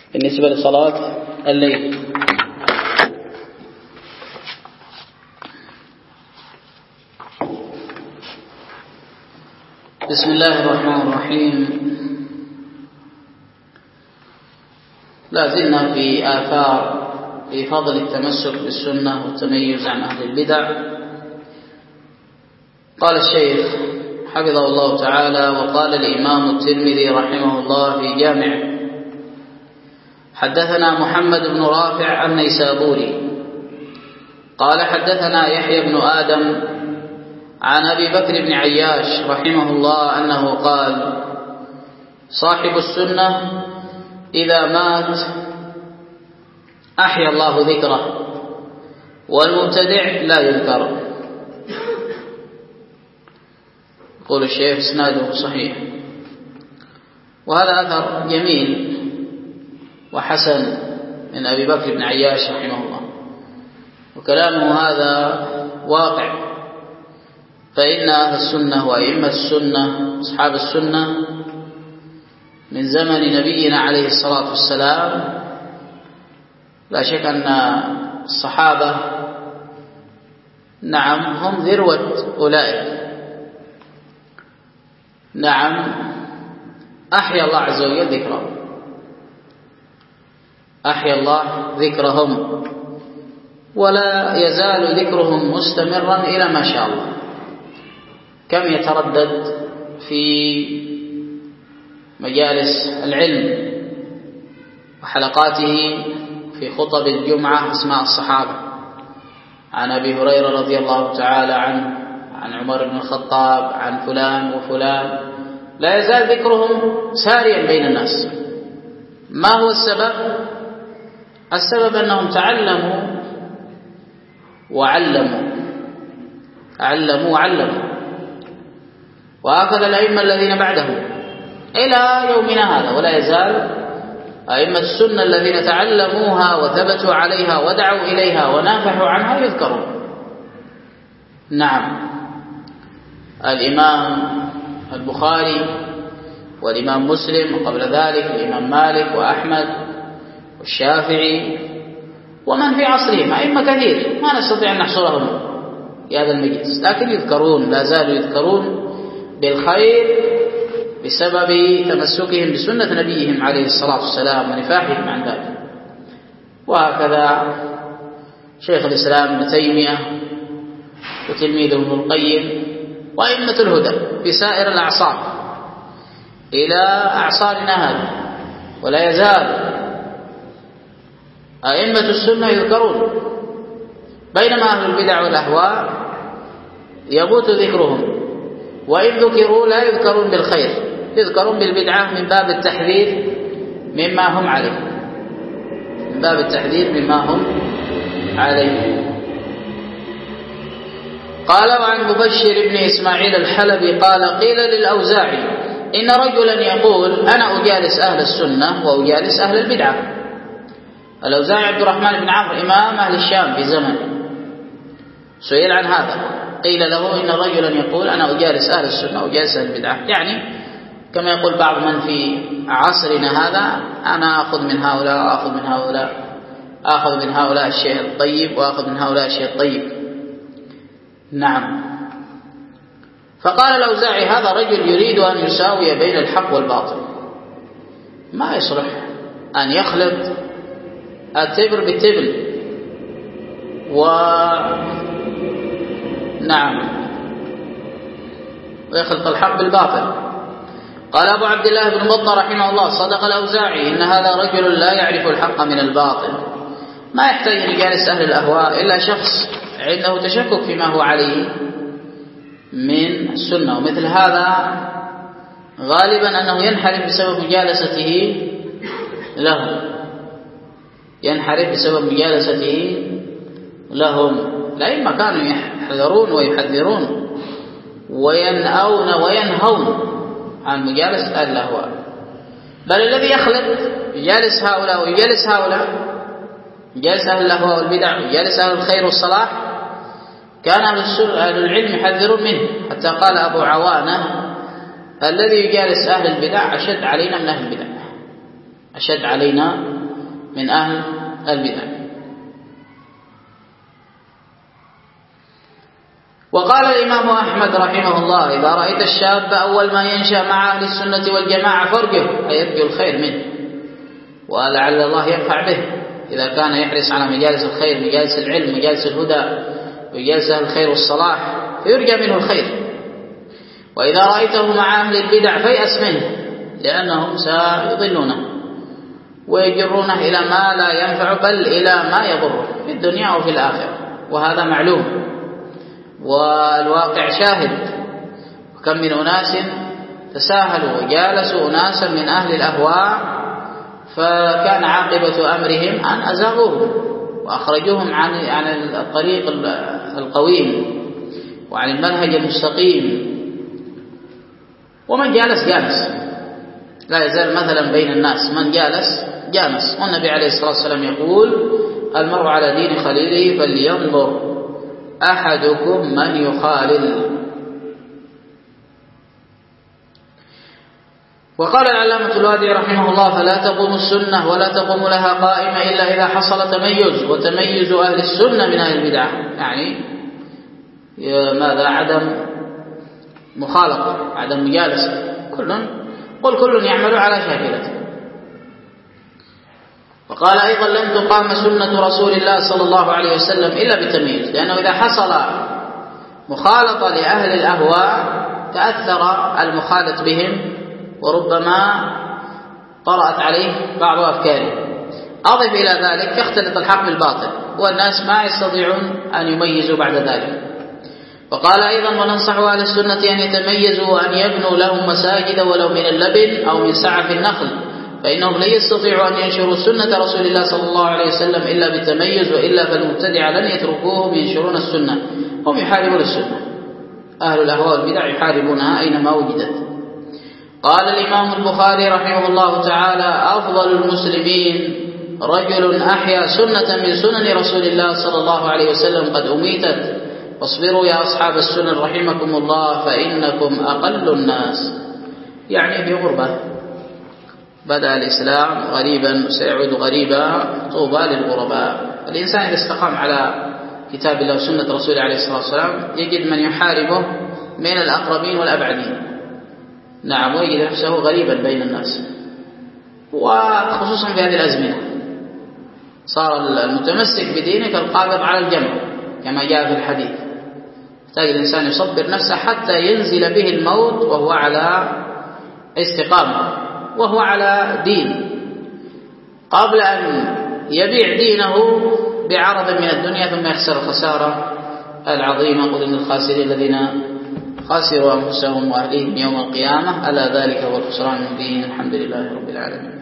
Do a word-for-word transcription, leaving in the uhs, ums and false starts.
بالنسبة لصلاة الليل. بسم الله الرحمن الرحيم. لا زلنا في آثار في فضل التمسك بالسنة والتميز عن أهل البدع. قال الشيخ حفظه الله تعالى: وقال الإمام الترمذي رحمه الله في جامعه: حدثنا محمد بن رافع النيسابوري قال حدثنا يحيى بن آدم عن أبي بكر بن عياش رحمه الله أنه قال: صاحب السنة إذا مات أحيا الله ذكره، والمبتدع لا يذكر. يقول الشيخ اسناده صحيح، وهذا أثر جميل وحسن من أبي بكر بن عياش رحمه الله، وكلامه هذا واقع، فإن أهل السنة وأئمة السنة أصحاب السنة من زمن نبينا عليه الصلاة والسلام لا شك أن الصحابة نعم هم ذروة أولئك. نعم أحيا الله عز وجل ذكرهم، أحيا الله ذكرهم، ولا يزال ذكرهم مستمرا إلى ما شاء الله. كم يتردد في مجالس العلم وحلقاته في خطب الجمعة اسماء الصحابة، عن أبي هريرة رضي الله تعالى عنه، عن عمر بن الخطاب، عن فلان وفلان، لا يزال ذكرهم ساريا بين الناس. ما هو السبب؟ السبب أنهم تعلموا وعلموا، تعلموا وعلموا، وهكذا الأئمة الذين بعدهم إلى يومنا هذا. ولا يزال أئمة السنة الذين تعلموها وثبتوا عليها ودعوا إليها ونافحوا عنها يذكرون. نعم، الإمام البخاري والإمام مسلم، وقبل ذلك الإمام مالك وأحمد والشافعي ومن في عصرهم أئمة كثير ما نستطيع أن نحصرهم في هذا المجلس، لكن يذكرون، لا زالوا يذكرون بالخير بسبب تمسكهم بسنة نبيهم عليه الصلاة والسلام ونفاحهم عن ذلك. وهكذا شيخ الإسلام ابن تيمية وتلميذه ابن القيم وأئمة الهدى في سائر الأعصار إلى أعصارنا هذه. ولا يزال أئمة السنة يذكرون، بينما أهل البدع والأهواء يموت ذكرهم، وإن ذكروا لا يذكرون بالخير، يذكرون بالبدعة من باب التحذير مما هم عليه، من باب التحذير مما هم عليه. قال: وعن مبشر بن إسماعيل الحلبي قال: قيل للأوزاعي إن رجلا يقول أنا أجالس أهل السنة وأجالس أهل البدعة. الأوزاعي عبد الرحمن بن عمرو إمام أهل الشام في زمن، سئل عن هذا، قيل له إن رجلا يقول أنا أجالس أهل السنة وأجالس أهل البدعة، يعني كما يقول بعض من في عصرنا هذا: أنا أخذ من هؤلاء وأخذ من هؤلاء، أخذ من هؤلاء الشيء الطيب وأخذ من هؤلاء الشيء الطيب. نعم. فقال الأوزاعي: هذا رجل يريد أن يساوي بين الحق والباطل، ما يصلح أن يخلط التبر بالتبل، و نعم ويخلط الحق بالباطل. قال أبو عبد الله بن بطة رحمه الله: صدق الأوزاعي إن هذا رجل لا يعرف الحق من الباطل. ما يحتاج أن يجالس أهل الأهواء إلا شخص عنده تشكك فيما هو عليه من السنة، ومثل هذا غالبا أنه ينحرف بسبب مجالسته لهم، ينحرف بسبب مجالسته لهم. الأئمة كانوا يحذرون ويحذرون وينأون وينهون عن مجالسة أهل الأهواء، بل الذي يخلط يجالس هؤلاء ويجالس هؤلاء، يجالس أهل الأهواء والبدع ويجالس أهل الخير والصلاح، كان أهل العلم يحذرون منه. حتى قال أبو عوانة: الذي يجالس أهل البدع أشد علينا من أهل البدع، أشد علينا من أهل البدع. وقال الإمام أحمد رحمه الله: إذا رأيت الشاب أول ما ينشأ مع أهل السنة والجماعة فارجه، أي يرجو الخير منه ولعل الله ينفع به إذا كان يحرص على مجالس الخير، مجالس العلم، مجالس الهدى، مجالس أهل الخير والصلاح، فيرجى منه الخير. وإذا رأيته مع أهل البدع فيأس منه، لأنهم سيضلونه ويجرونه إلى ما لا ينفع بل إلى ما يضره في الدنيا وفي الآخرة، وهذا معلوم والواقع شاهد. وكم من أناس تساهلوا وجالسوا أناسا من أهل الأهواء فكان عاقبة أمرهم أن أزاغوهم وأخرجوهم عن عن الطريق القويم وعن المنهج المستقيم. ومن جالس جالس، لا يزال مثلا بين الناس، من جالس جالس. والنبي عليه الصلاة والسلام يقول: المرء على دين خليله فلينظر أحدكم من يخالل. وقال العلامة الوادعي رحمه الله: فلا تقوم السنة ولا تقوم لها قائمة إلا إذا حصل تميز، وتميز أهل السنة من أهل البدعة، يعني ماذا؟ عدم مخالطة، عدم مجالسة، كل قل كل يعمل على شاكلته. وقال أيضا: لن تقام سنة رسول الله صلى الله عليه وسلم إلا بتمييز، لأنه إذا حصل مخالطة لأهل الأهواء تأثر المخالط بهم وربما طرأت عليه بعض أفكاره. أضف إلى ذلك يختلط الحق بالباطل والناس ما يستطيعون أن يميزوا بعد ذلك. وقال أيضا: وننصح أهل السنة أن يتميزوا وأن يبنوا لهم مساجد ولو من اللبن أو من سعف النخل، فإنهم لن يستطيعوا أن ينشروا سنة رسول الله صلى الله عليه وسلم إلا بالتميز، وإلا فالمبتدع لن يتركوهم ينشرون السنة. هم يحاربون السنة، أهل الأهواء والبدع يحاربونها أينما وجدت. قال الإمام البخاري رحمه الله تعالى: أفضل المسلمين رجل أحيا سنة من سنن رسول الله صلى الله عليه وسلم قد أميتت، فاصبروا يا أصحاب السنن رحمكم الله فإنكم أقل الناس. يعني في غربة، بدأ الإسلام غريبا وسيعود غريبا، طوبى للغرباء. الإنسان إذا استقام على كتاب الله وسنة رسوله عليه الصلاة والسلام يجد من يحاربه من الأقربين والأبعدين، نعم، ويجد نفسه غريبا بين الناس، وخصوصا في هذه الأزمنة صار المتمسك بدينه كالقابض على الجمر كما جاء في الحديث. تجد الإنسان يصبر نفسه حتى ينزل به الموت وهو على استقامة وهو على دين، قبل أن يبيع دينه بعرض من الدنيا ثم يخسر الخسارة العظيمة. قل إن الخاسرين الذين خسروا أنفسهم وأهليهم يوم القيامة ألا ذلك هو الخسران المبين. الحمد لله رب العالمين.